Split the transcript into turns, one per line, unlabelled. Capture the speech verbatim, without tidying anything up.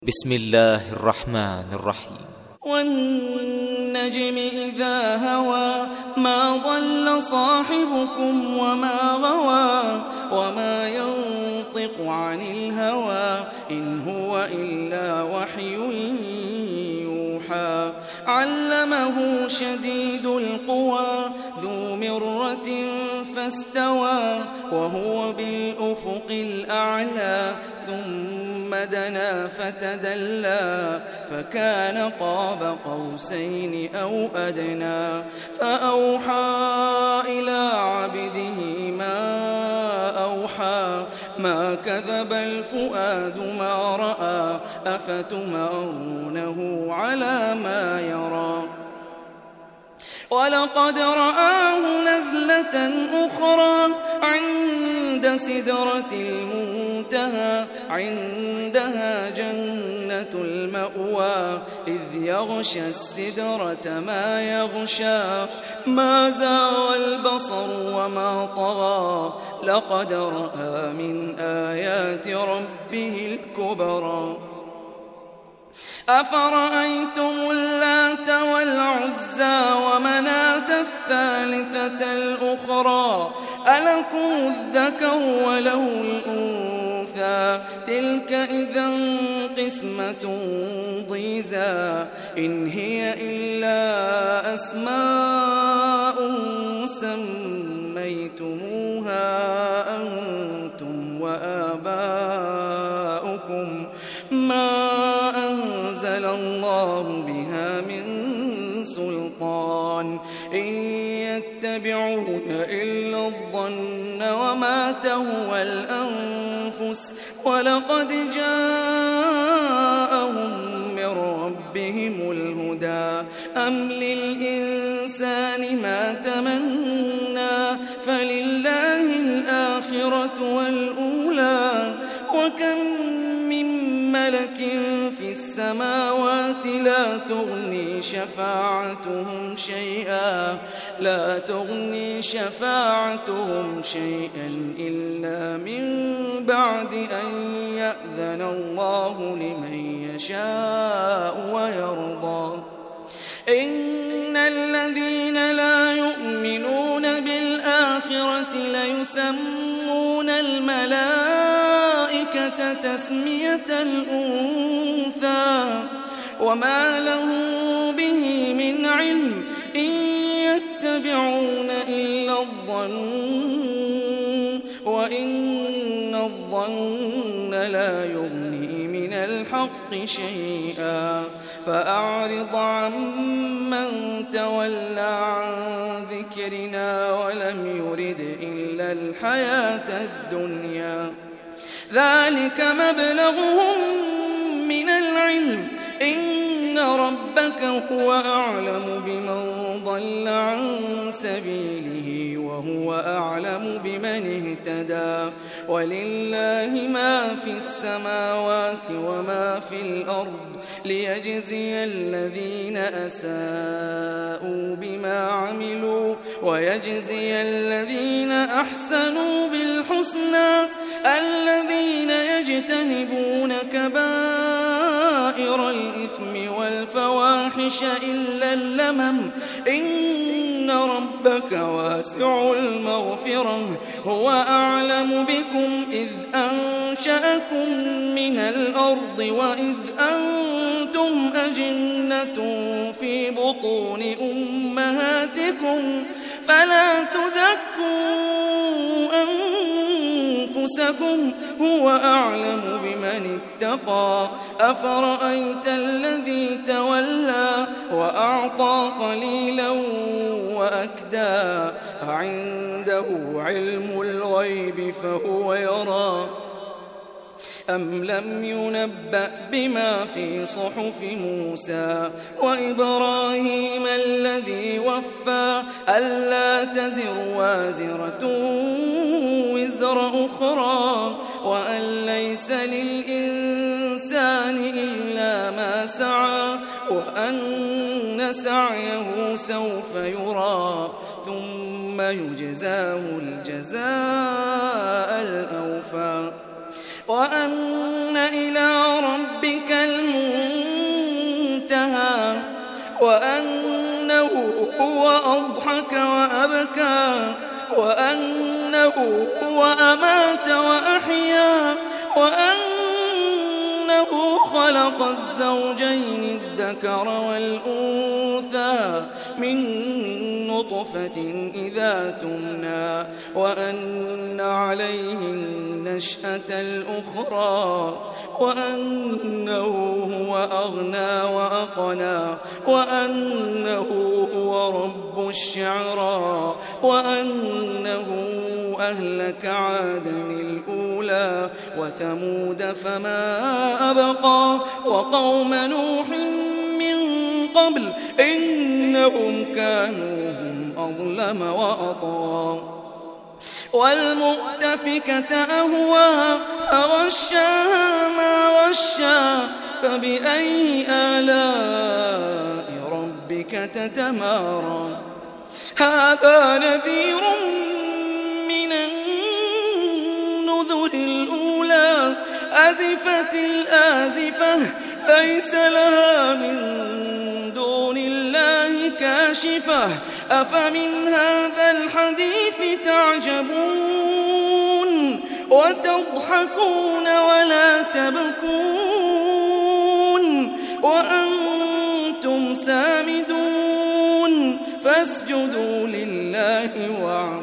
بسم الله الرحمن الرحيم.
والنجم إذا هوى ما ضل صاحبكم وما غوى وما ينطق عن الهوى إن هو إلا وحي يوحى علمه شديد القوى ذو مرة فاستوى وهو بالأفق الأعلى ثم دنا فتدلى فكان قاب قوسين أو أدنى فأوحى إلى عبده ما أوحى ما كذب الفؤاد ما رأى أفتمارونه على ما يرى ولقد رآه نزلة أخرى عند سدرة المنتهى عندها جنة المأوى إذ يغشى السدرة ما يغشى ما زاغ البصر وما طغى لقد رأى من آيات ربه الكبرى أفرأيتم اللات والعزى ومناة الثالثة الأخرى ألكم الذكر وله الأنثى تلك إذا قسمة ضيزى إن هي إلا أسماء سميتموها أنتم وآباؤكم ما أنزل الله بها من سلطان إن يتبعون إلا الظن وما تهوى الأنفس ولقد جاءهم من ربهم الهدى أم للإنسان ما تمنى فلله الآخرة والأولى وكم من ملك في السماوات لا تغني شفاعتهم شيئا لا تغني شفاعتهم شيئا إلا من بعد أن يأذن الله لمن يشاء ويرضى إن الذين لا يؤمنون بالآخرة ليسمون الملائكة تسمية الأنثى وما له به من علم إن يتبعون إلا الظن وإن الظن لا يغني من الحق شيئا فأعرض عمن تولى عن ذكرنا ولم يرد إلا الحياة الدنيا ذلك مبلغهم من العلم إن ربك هو أعلم بمن ضل عن سبيله وهو أعلم بمن اهتدى ولله ما في السماوات وما في الأرض ليجزي الذين أساءوا بما عملوا ويجزي الذين أحسنوا بالحسنى الذين يجتنبون كبائر الإثم والفواحش إلا اللمم إن ربك واسع المغفرة هو أعلم بكم إذ أنشأكم من الأرض وإذ أنتم أجنة في بطون أمهاتكم فلا تزكوا أنفسكم هو أعلم بمن اتقى أفرأيت الذي تولى وأعطى قليلا وأكدى عنده علم الغيب فهو يرى أم لم ينبأ بما في صحف موسى وإبراهيم الذي وفى ألا تزر وازرة وزر أخرى وأن ليس للإنسان إلا ما سعى وأن سعيه سوف يرى ثم يجزاه الجزاء الأوفى وأن إلى ربك المنتهى وأنه هو أضحك وأبكى وأنه هو أمات وأحيا وأنه خلق الزوجين الذكر والأنثى من نطفة إذا تمنى وأن عليه النشأة الأخرى وأنه هو أغنى وأقنى وأنه هو رب الشعرى وأنه أهلك عادا الأولى وثمود فما أبقى وقوم نوح من قبل إنهم كانوا هم أظلم وأطغى والمؤتفكة أهوى فغشاها ما غشى فبأي آلاء ربك تتمارى هذا نذير من النذر الأولى أزفت الآزفة ليس لها من دون الله كاشفة أفمن هذا الحديث تعجبون وتضحكون ولا تبكون وأنتم سامدون فاسجدوا لله واعبدوا